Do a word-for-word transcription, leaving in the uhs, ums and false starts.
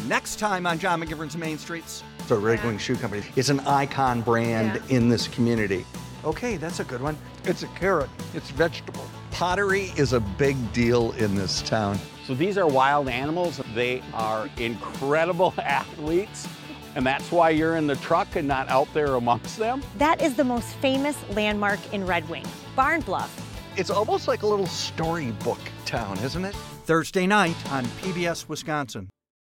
Next time on John McGivern's Main Streets. The Red Wing Shoe Company. It's an icon brand Yeah. in this community. Okay, that's a good one. It's a carrot. It's vegetable. Pottery is a big deal in this town. So these are wild animals. They are incredible athletes, and that's why you're in the truck and not out there amongst them. That is the most famous landmark in Red Wing, Barn Bluff. It's almost like a little storybook town, isn't it? Thursday night on P B S Wisconsin.